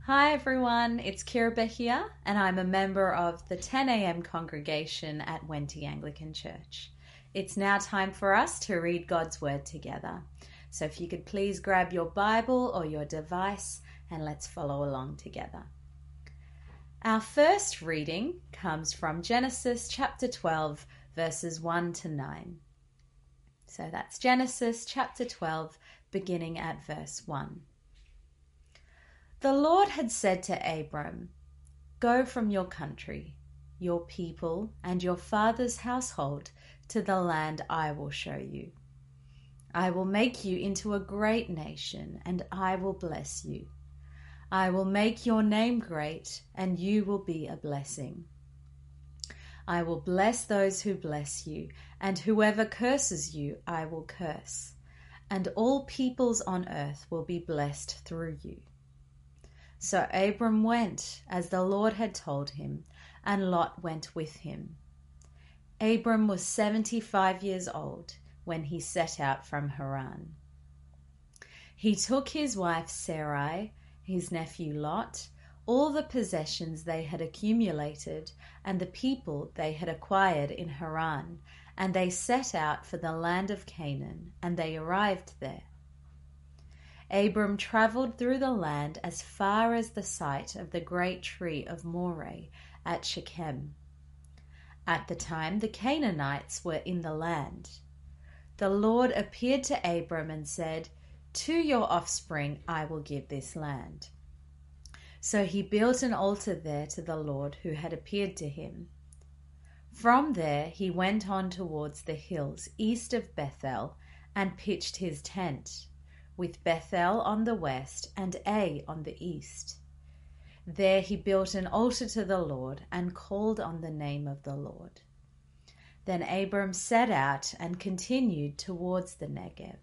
Hi everyone, it's Kiraba here, and I'm a member of the 10 a.m. congregation at Wenty Anglican Church. It's now time for us to read God's Word together. So if you could please grab your Bible or your device and let's follow along together. Our first reading comes from Genesis chapter 12, verses 1 to 9. So that's Genesis chapter 12, beginning at verse 1. The Lord had said to Abram, "Go from your country, your people, and your father's household to the land I will show you. I will make you into a great nation, and I will bless you. I will make your name great, and you will be a blessing. I will bless those who bless you, and whoever curses you I will curse, and all peoples on earth will be blessed through you." So Abram went as the Lord had told him, and Lot went with him. Abram was 75 years old when he set out from Haran. He took his wife Sarai, his nephew Lot, all the possessions they had accumulated, and the people they had acquired in Haran, and they set out for the land of Canaan, and they arrived there. Abram travelled through the land as far as the site of the great tree of Moreh at Shechem. At the time the Canaanites were in the land. The Lord appeared to Abram and said, "To your offspring I will give this land." So he built an altar there to the Lord who had appeared to him. From there he went on towards the hills east of Bethel and pitched his tent, with Bethel on the west and Ai on the east. There he built an altar to the Lord and called on the name of the Lord. Then Abram set out and continued towards the Negev.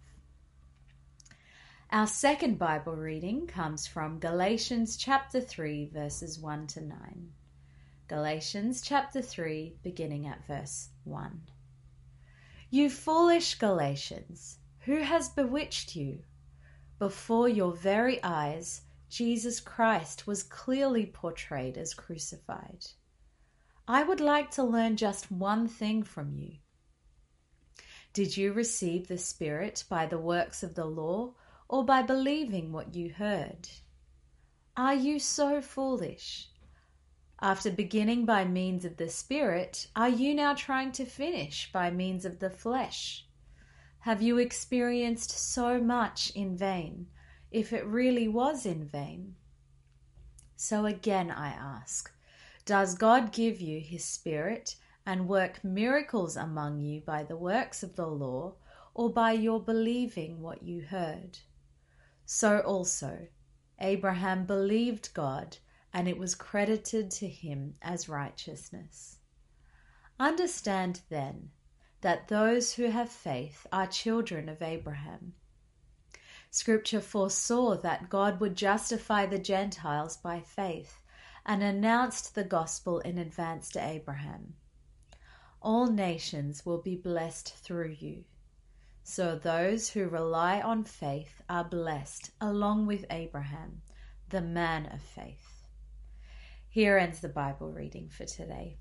Our second Bible reading comes from Galatians chapter 3, verses 1 to 9. Galatians chapter 3, beginning at verse 1. "You foolish Galatians, who has bewitched you? Before your very eyes, Jesus Christ was clearly portrayed as crucified. I would like to learn just one thing from you. Did you receive the Spirit by the works of the law or by believing what you heard? Are you so foolish? After beginning by means of the Spirit, are you now trying to finish by means of the flesh? Have you experienced so much in vain, if it really was in vain? So again I ask, does God give you his Spirit and work miracles among you by the works of the law or by your believing what you heard? So also Abraham believed God, and it was credited to him as righteousness. Understand then that those who have faith are children of Abraham. Scripture foresaw that God would justify the Gentiles by faith and announced the gospel in advance to Abraham. All nations will be blessed through you. So those who rely on faith are blessed along with Abraham, the man of faith." Here ends the Bible reading for today.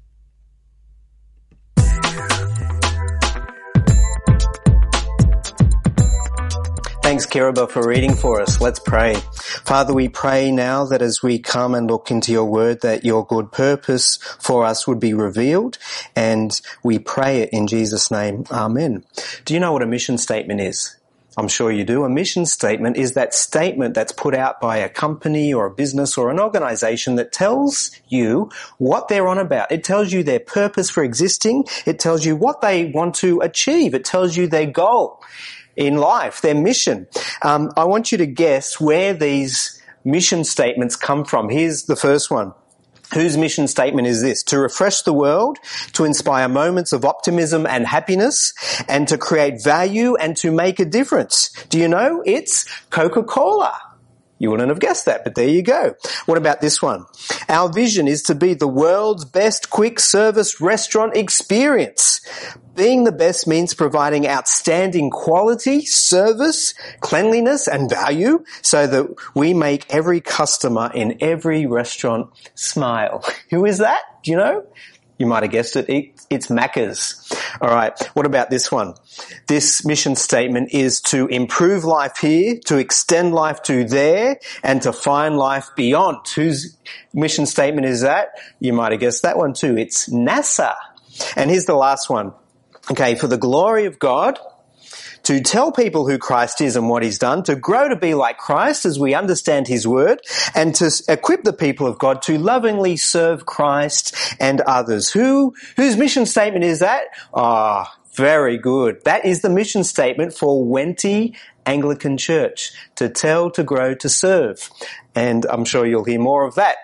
Thanks, Kiraba, for reading for us. Let's pray. Father, we pray now that as we come and look into your word, that your good purpose for us would be revealed, and we pray it in Jesus' name. Amen. Do you know what a mission statement is? I'm sure you do. A mission statement is that statement that's put out by a company or a business or an organization that tells you what they're on about. It tells you their purpose for existing. It tells you what they want to achieve. It tells you their goal in life, their mission. I want you to guess where these mission statements come from. Here's the first one. Whose mission statement is this? To refresh the world, to inspire moments of optimism and happiness, and to create value and to make a difference. Do you know? It's Coca-Cola. You wouldn't have guessed that, but there you go. What about this one? Our vision is to be the world's best quick service restaurant experience. Being the best means providing outstanding quality, service, cleanliness, and value so that we make every customer in every restaurant smile. Who is that? Do you know? You might have guessed it. It's Macca's. All right. What about this one? This mission statement is to improve life here, to extend life to there, and to find life beyond. Whose mission statement is that? You might have guessed that one too. It's NASA. And here's the last one. Okay. For the glory of God, to tell people who Christ is and what he's done, to grow to be like Christ as we understand his word, and to equip the people of God to lovingly serve Christ and others. Whose mission statement is that? Very good. That is the mission statement for Wenty Anglican Church. To tell, to grow, to serve. And I'm sure you'll hear more of that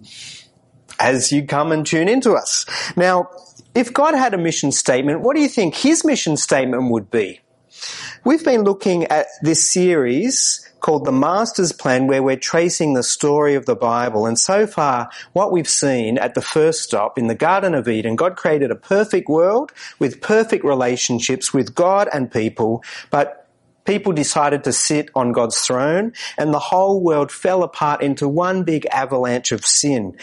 as you come and tune into us. Now, if God had a mission statement, what do you think his mission statement would be? We've been looking at this series called The Master's Plan, where we're tracing the story of the Bible. And so far, what we've seen at the first stop in the Garden of Eden, God created a perfect world with perfect relationships with God and people, but people decided to sit on God's throne, and the whole world fell apart into one big avalanche of sin.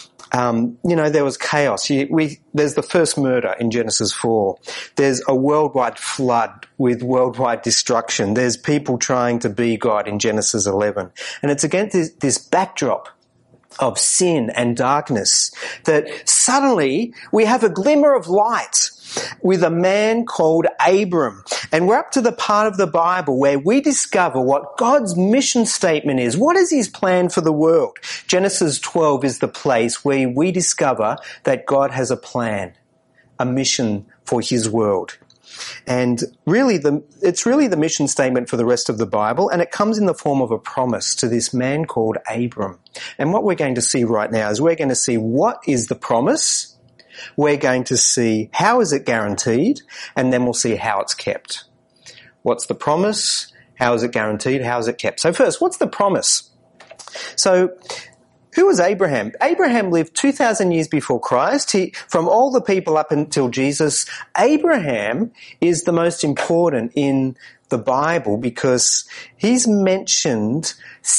There was chaos. There's the first murder in Genesis 4. There's a worldwide flood with worldwide destruction. There's people trying to be God in Genesis 11. And it's against this backdrop of sin and darkness that suddenly we have a glimmer of light with a man called Abram. And we're up to the part of the Bible where we discover what God's mission statement is. What is his plan for the world? Genesis 12 is the place where we discover that God has a plan, a mission for his world. And really, it's really the mission statement for the rest of the Bible, and it comes in the form of a promise to this man called Abram. And what we're going to see right now is we're going to see what is the promise, we're going to see how is it guaranteed, and then we'll see how it's kept. What's the promise? How is it guaranteed? How is it kept? So first, what's the promise? So, who was Abraham? Abraham lived 2,000 years before Christ. From all the people up until Jesus, Abraham is the most important in the Bible because he's mentioned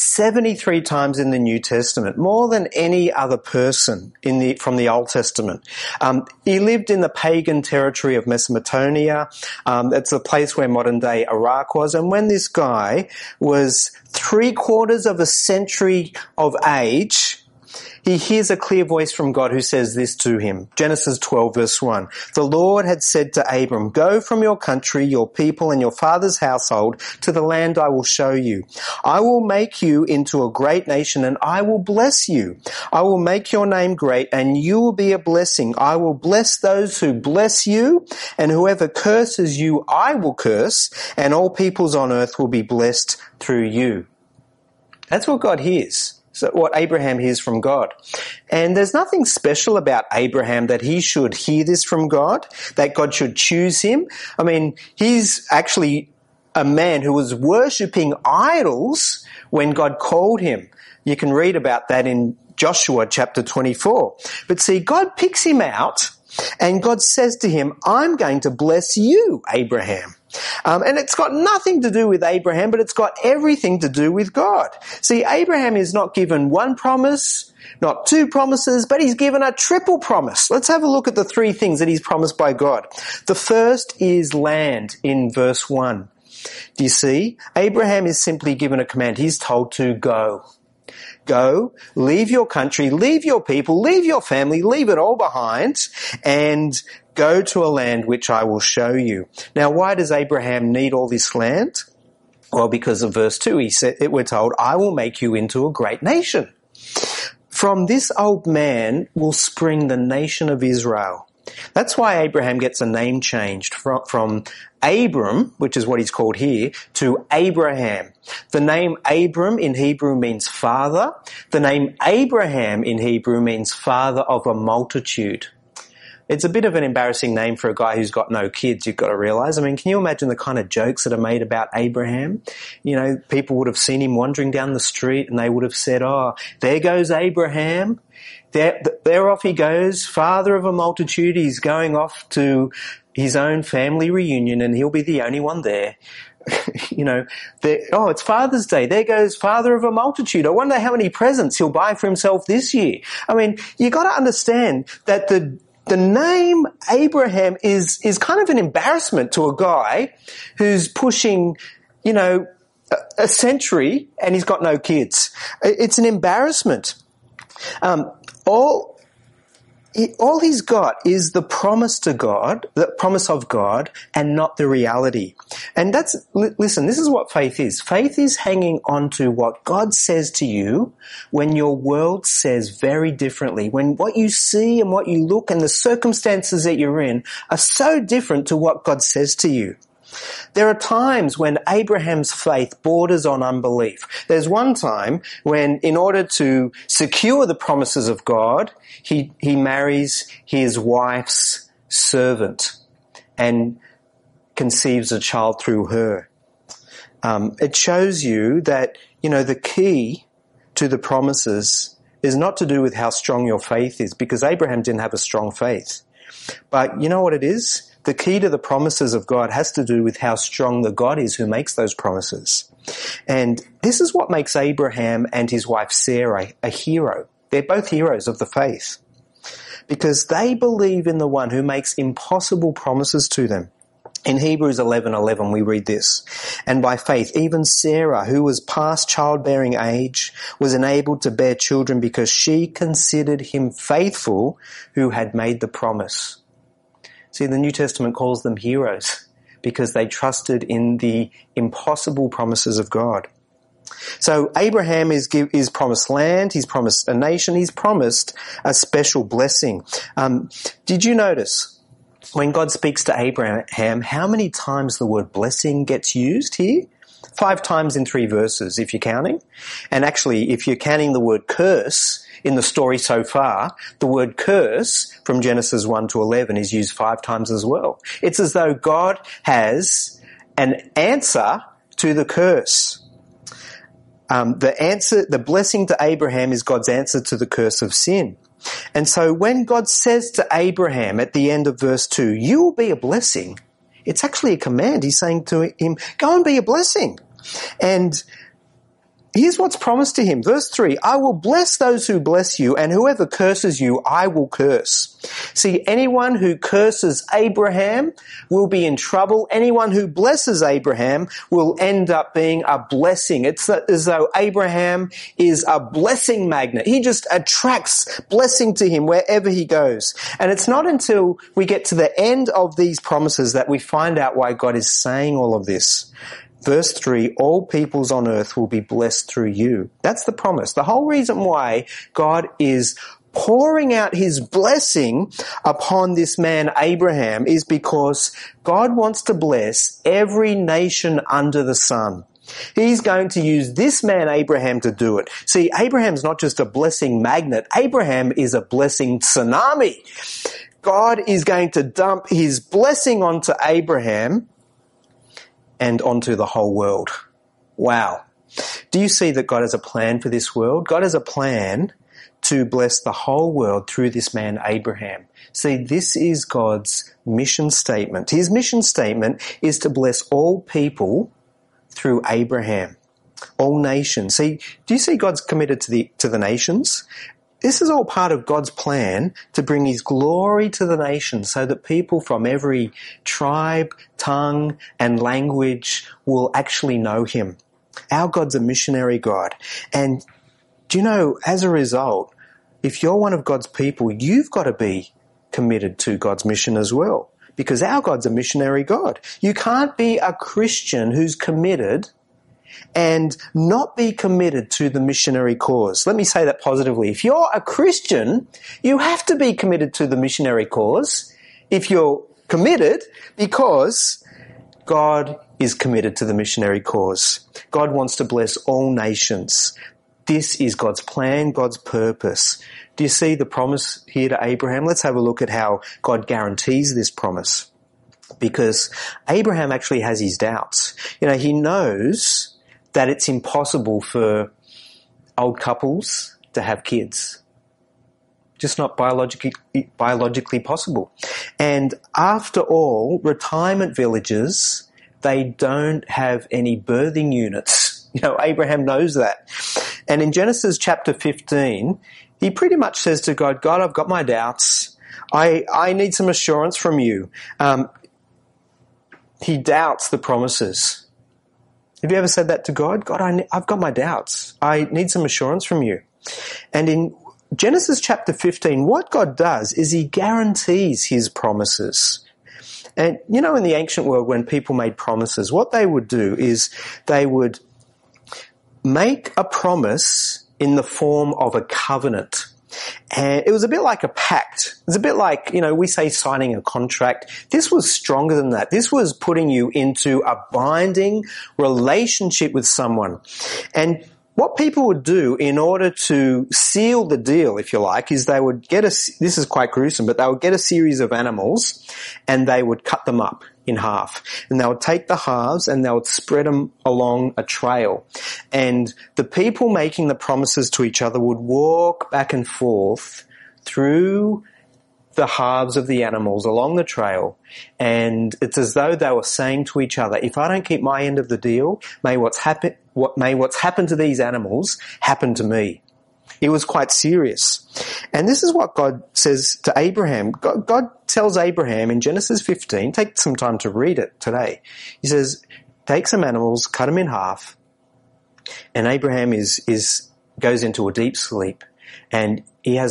73 times in the New Testament, more than any other person from the Old Testament. He lived in the pagan territory of Mesopotamia. It's a place where modern day Iraq was. And when this guy was 3/4 of a century of age, he hears a clear voice from God who says this to him. Genesis 12 verse 1. The Lord had said to Abram, go from your country, your people, and your father's household to the land I will show you. I will make you into a great nation and I will bless you. I will make your name great and you will be a blessing. I will bless those who bless you, and whoever curses you I will curse, and all peoples on earth will be blessed through you. That's what God hears. So what Abraham hears from God. And there's nothing special about Abraham that he should hear this from God, that God should choose him. I mean, he's actually a man who was worshipping idols when God called him. You can read about that in Joshua chapter 24. But see, God picks him out and God says to him, I'm going to bless you, Abraham. And it's got nothing to do with Abraham, but it's got everything to do with God. See, Abraham is not given one promise, not two promises, but he's given a triple promise. Let's have a look at the three things that he's promised by God. The first is land in verse 1. Do you see? Abraham is simply given a command. He's told to go. Go, leave your country, leave your people, leave your family, leave it all behind, and go to a land which I will show you. Now, why does Abraham need all this land? Well, because of verse 2, we're told, I will make you into a great nation. From this old man will spring the nation of Israel. That's why Abraham gets a name changed from Abram, which is what he's called here, to Abraham. The name Abram in Hebrew means father. The name Abraham in Hebrew means father of a multitude. It's a bit of an embarrassing name for a guy who's got no kids, you've got to realise. I mean, can you imagine the kind of jokes that are made about Abraham? You know, people would have seen him wandering down the street and they would have said, oh, there goes Abraham. There off he goes, father of a multitude. He's going off to his own family reunion and he'll be the only one there. You know, it's Father's Day. There goes father of a multitude. I wonder how many presents he'll buy for himself this year. I mean, you got to understand that the name Abraham is kind of an embarrassment to a guy who's pushing, you know, a century and he's got no kids. It's an embarrassment. All he's got is the promise to God, the promise of God, and not the reality. And listen, this is what faith is. Faith is hanging on to what God says to you when your world says very differently. When what you see and what you look and the circumstances that you're in are so different to what God says to you. There are times when Abraham's faith borders on unbelief. There's one time when, in order to secure the promises of God, he marries his wife's servant and conceives a child through her. It shows you that, you know, the key to the promises is not to do with how strong your faith is, because Abraham didn't have a strong faith. But you know what it is? The key to the promises of God has to do with how strong the God is who makes those promises. And this is what makes Abraham and his wife Sarah a hero. They're both heroes of the faith because they believe in the one who makes impossible promises to them. In Hebrews 11:11 we read this, and by faith even Sarah, who was past childbearing age, was enabled to bear children because she considered him faithful who had made the promise. See, the New Testament calls them heroes because they trusted in the impossible promises of God. So Abraham is promised land, he's promised a nation, he's promised a special blessing. Did you notice when God speaks to Abraham, how many times the word blessing gets used here? 5 times in 3 verses, if you're counting. And actually, if you're counting the word curse in the story so far, the word curse from Genesis 1 to 11 is used 5 times as well. It's as though God has an answer to the curse. The blessing to Abraham is God's answer to the curse of sin. And so when God says to Abraham at the end of verse 2, you will be a blessing, it's actually a command. He's saying to him, go and be a blessing. And here's what's promised to him. Verse 3, I will bless those who bless you, and whoever curses you, I will curse. See, anyone who curses Abraham will be in trouble. Anyone who blesses Abraham will end up being a blessing. It's as though Abraham is a blessing magnet. He just attracts blessing to him wherever he goes. And it's not until we get to the end of these promises that we find out why God is saying all of this. Verse 3, all peoples on earth will be blessed through you. That's the promise. The whole reason why God is pouring out his blessing upon this man Abraham is because God wants to bless every nation under the sun. He's going to use this man Abraham to do it. See, Abraham's not just a blessing magnet. Abraham is a blessing tsunami. God is going to dump his blessing onto Abraham and onto the whole world. Wow. Do you see that God has a plan for this world? God has a plan to bless the whole world through this man Abraham. See, this is God's mission statement. His mission statement is to bless all people through Abraham, all nations. See, do you see God's committed to the nations? This is all part of God's plan to bring his glory to the nations so that people from every tribe, tongue, and language will actually know him. Our God's a missionary God. And do you know, as a result, if you're one of God's people, you've got to be committed to God's mission as well, because our God's a missionary God. You can't be a Christian who's committed and not be committed to the missionary cause. Let me say that positively. If you're a Christian, you have to be committed to the missionary cause if you're committed, because God is committed to the missionary cause. God wants to bless all nations. this is God's plan, God's purpose. Do you see the promise here to Abraham? Let's have a look at how God guarantees this promise. Because Abraham actually has his doubts. He knows that it's impossible for old couples to have kids. Just not biologically possible. And after all, retirement villages, they don't have any birthing units. Abraham knows that. And in Genesis chapter 15, he pretty much says to God, God, I've got my doubts. I need some assurance from you. He doubts the promises. Have you ever said that to God? God, I've got my doubts. I need some assurance from you. And in Genesis chapter 15, what God does is he guarantees his promises. And in the ancient world, when people made promises, what they would do is they would make a promise in the form of a covenant. And it was a bit like a pact. It's a bit like, we say signing a contract. This was stronger than that. This was putting you into a binding relationship with someone. And what people would do in order to seal the deal, if you like, is they would get this is quite gruesome, but they would get a series of animals and they would cut them up in half. And they would take the halves and they would spread them along a trail. And the people making the promises to each other would walk back and forth through the halves of the animals along the trail. And it's as though they were saying to each other, if I don't keep my end of the deal, may what's happened to these animals happen to me. It was quite serious. And this is what God says to Abraham. God tells Abraham in Genesis 15, take some time to read it today. He says, take some animals, cut them in half. And Abraham goes into a deep sleep. And he has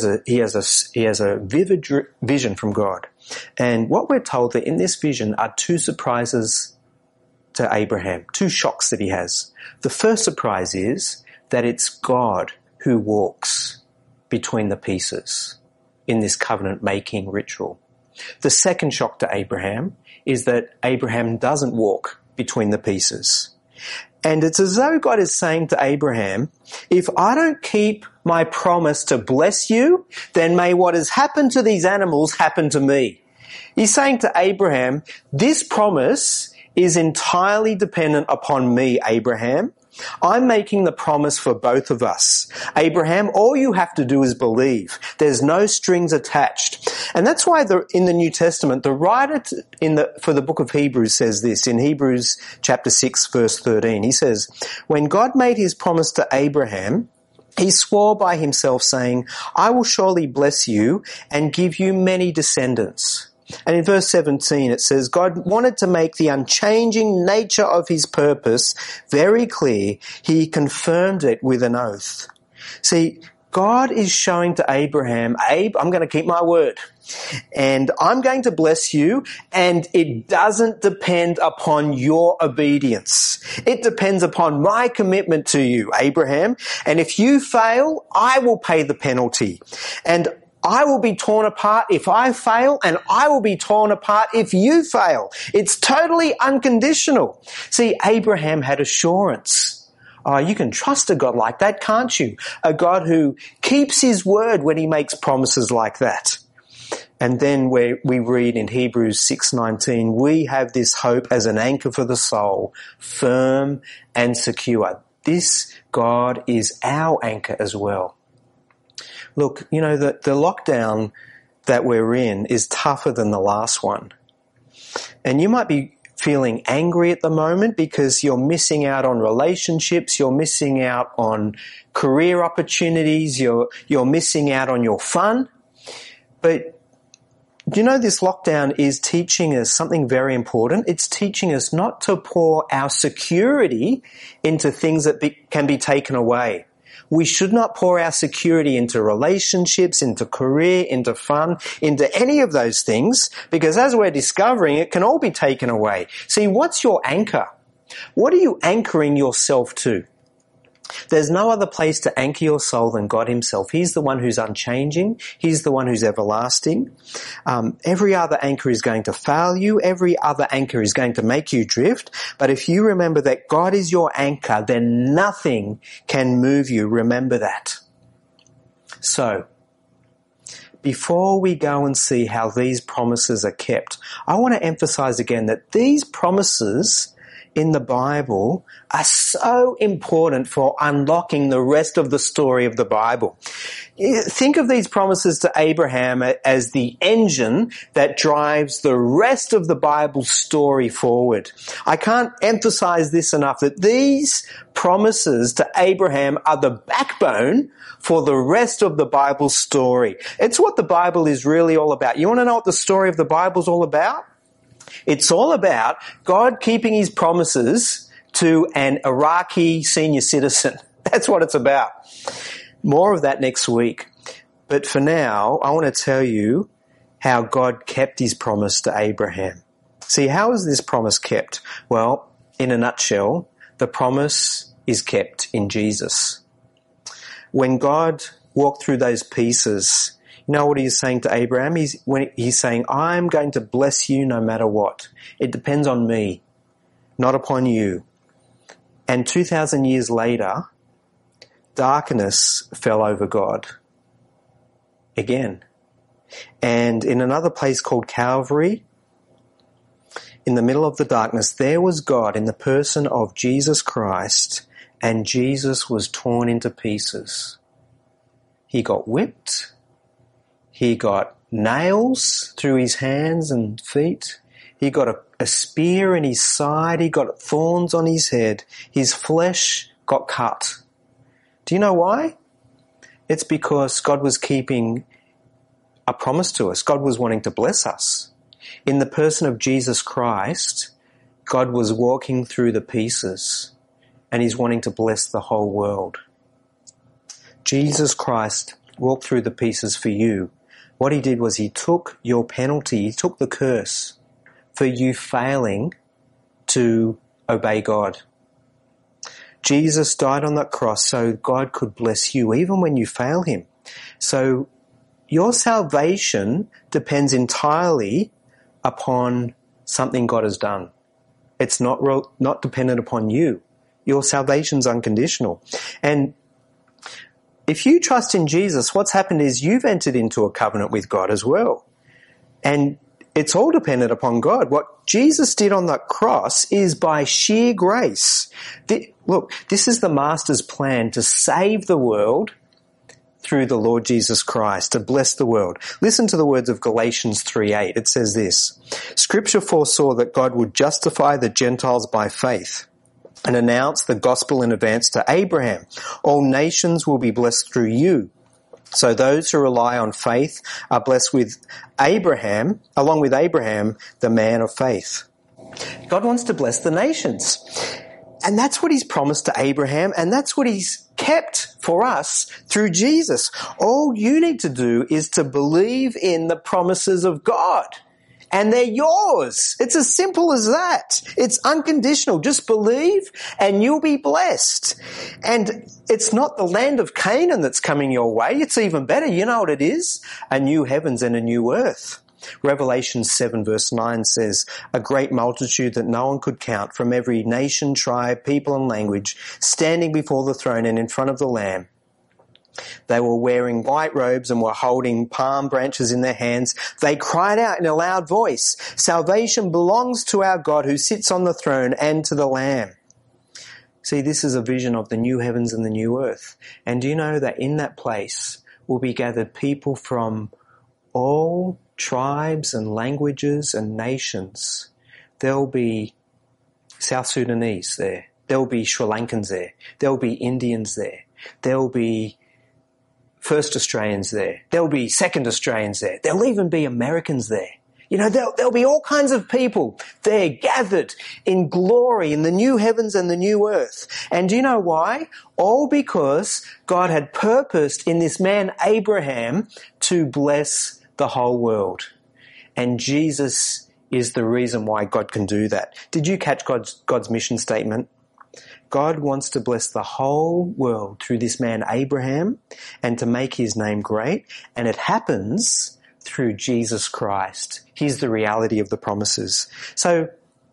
a vivid vision from God. And what we're told that in this vision are two surprises to Abraham, two shocks that he has. The first surprise is that it's God who walks between the pieces in this covenant-making ritual. The second shock to Abraham is that Abraham doesn't walk between the pieces. And it's as though God is saying to Abraham, if I don't keep my promise to bless you, then may what has happened to these animals happen to me. He's saying to Abraham, this promise is entirely dependent upon me, Abraham. I'm making the promise for both of us. Abraham, all you have to do is believe. There's no strings attached. And that's why in the New Testament, the writer for the book of Hebrews says this, in Hebrews chapter 6, verse 13. He says, when God made his promise to Abraham, he swore by himself saying, I will surely bless you and give you many descendants. And in verse 17 it says, God wanted to make the unchanging nature of his purpose very clear. He confirmed it with an oath. See, God is showing to Abraham, Abe, I'm going to keep my word. And I'm going to bless you, and it doesn't depend upon your obedience. It depends upon my commitment to you, Abraham. And if you fail, I will pay the penalty. And I will be torn apart if I fail, and I will be torn apart if you fail. It's totally unconditional. See, Abraham had assurance. Oh, you can trust a God like that, can't you? A God who keeps his word when he makes promises like that. And then we read in Hebrews 6:19, we have this hope as an anchor for the soul, firm and secure. This God is our anchor as well. Look, the lockdown that we're in is tougher than the last one. And you might be feeling angry at the moment because you're missing out on relationships, you're missing out on career opportunities, you're missing out on your fun. But this lockdown is teaching us something very important. It's teaching us not to pour our security into things that can be taken away. We should not pour our security into relationships, into career, into fun, into any of those things, because as we're discovering, it can all be taken away. See, what's your anchor? What are you anchoring yourself to? There's no other place to anchor your soul than God himself. He's the one who's unchanging. He's the one who's everlasting. Every other anchor is going to fail you. Every other anchor is going to make you drift. But if you remember that God is your anchor, then nothing can move you. Remember that. So, before we go and see how these promises are kept, I want to emphasize again that these promises in the Bible are so important for unlocking the rest of the story of the Bible. Think of these promises to Abraham as the engine that drives the rest of the Bible story forward. I can't emphasize this enough, that these promises to Abraham are the backbone for the rest of the Bible story. It's what the Bible is really all about. You want to know what the story of the Bible is all about? It's all about God keeping his promises to an Iraqi senior citizen. That's what it's about. More of that next week. But for now, I want to tell you how God kept his promise to Abraham. See, how is this promise kept? Well, in a nutshell, the promise is kept in Jesus. When God walked through those pieces, you know what he's saying to Abraham? He's saying, I'm going to bless you no matter what. It depends on me, not upon you. And 2,000 years later, darkness fell over God again. And in another place called Calvary, in the middle of the darkness, there was God in the person of Jesus Christ, and Jesus was torn into pieces. He got whipped. He got nails through his hands and feet. He got a spear in his side. He got thorns on his head. His flesh got cut. Do you know why? It's because God was keeping a promise to us. God was wanting to bless us. In the person of Jesus Christ, God was walking through the pieces, and he's wanting to bless the whole world. Jesus Christ walked through the pieces for you. What he did was he took your penalty, he took the curse for you failing to obey God. Jesus died on that cross so God could bless you even when you fail him. So your salvation depends entirely upon something God has done. It's not dependent upon you. Your salvation's unconditional. And if you trust in Jesus, what's happened is you've entered into a covenant with God as well. And it's all dependent upon God. What Jesus did on that cross is by sheer grace. Look, this is the Master's plan to save the world through the Lord Jesus Christ, to bless the world. Listen to the words of Galatians 3:8. It says this, Scripture foresaw that God would justify the Gentiles by faith and announce the gospel in advance to Abraham. All nations will be blessed through you. So those who rely on faith are blessed with Abraham, along with Abraham, the man of faith. God wants to bless the nations. And that's what he's promised to Abraham, and that's what he's kept for us through Jesus. All you need to do is to believe in the promises of God. And they're yours. It's as simple as that. It's unconditional. Just believe and you'll be blessed. And it's not the land of Canaan that's coming your way. It's even better. You know what it is? A new heavens and a new earth. Revelation 7 verse 9 says, a great multitude that no one could count from every nation, tribe, people and language standing before the throne and in front of the Lamb. They were wearing white robes and were holding palm branches in their hands. They cried out in a loud voice, salvation belongs to our God who sits on the throne and to the Lamb. See, this is a vision of the new heavens and the new earth. And do you know that in that place will be gathered people from all tribes and languages and nations? There'll be South Sudanese there. There'll be Sri Lankans there. There'll be Indians there. There'll be First Australians there. There'll be Second Australians there. There'll even be Americans there. You know, there'll be all kinds of people there gathered in glory in the new heavens and the new earth. And do you know why? All because God had purposed in this man Abraham to bless the whole world. And Jesus is the reason why God can do that. Did you catch God's mission statement? God wants to bless the whole world through this man Abraham and to make his name great, and it happens through Jesus Christ. Here's the reality of the promises. So,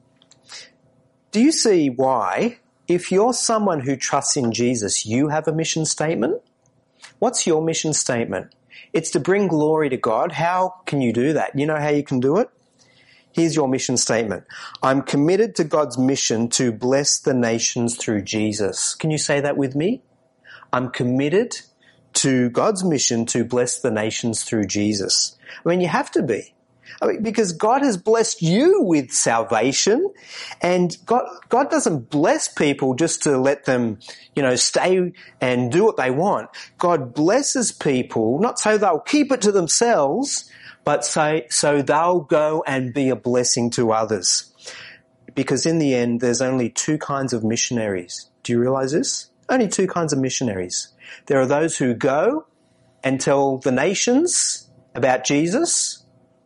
do you see why, if you're someone who trusts in Jesus, you have a mission statement? What's your mission statement? It's to bring glory to God. How can you do that? You know how you can do it? Here's your mission statement. I'm committed to God's mission to bless the nations through Jesus. Can you say that with me? I'm committed to God's mission to bless the nations through Jesus. I mean, you have to be. Because God has blessed you with salvation, and God doesn't bless people just to let them, stay and do what they want. God blesses people not so they'll keep it to themselves, but so they'll go and be a blessing to others. Because in the end, there's only two kinds of missionaries. Do you realize this? Only two kinds of missionaries. There are those who go and tell the nations about Jesus,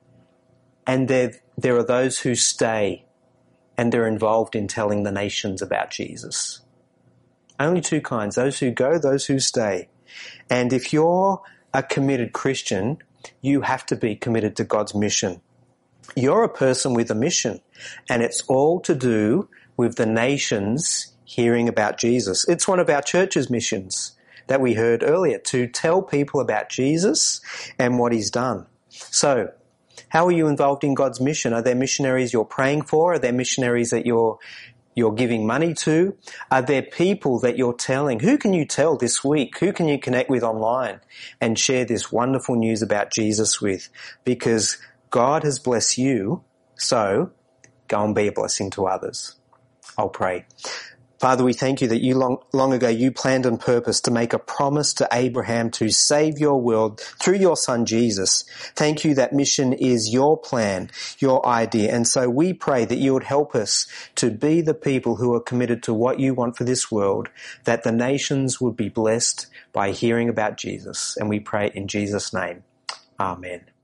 and there are those who stay and they're involved in telling the nations about Jesus. Only two kinds, those who go, those who stay. And if you're a committed Christian, you have to be committed to God's mission. You're a person with a mission, and it's all to do with the nations hearing about Jesus. It's one of our church's missions that we heard earlier, to tell people about Jesus and what he's done. So, how are you involved in God's mission? Are there missionaries you're praying for? Are there missionaries that you're giving money to? Are there people that you're telling? Who can you tell this week? Who can you connect with online and share this wonderful news about Jesus with? Because God has blessed you, so go and be a blessing to others. I'll pray. Father, we thank you that you long ago you planned and purposed to make a promise to Abraham to save your world through your son Jesus. Thank you that mission is your plan, your idea. And so we pray that you would help us to be the people who are committed to what you want for this world, that the nations would be blessed by hearing about Jesus. And we pray in Jesus' name. Amen.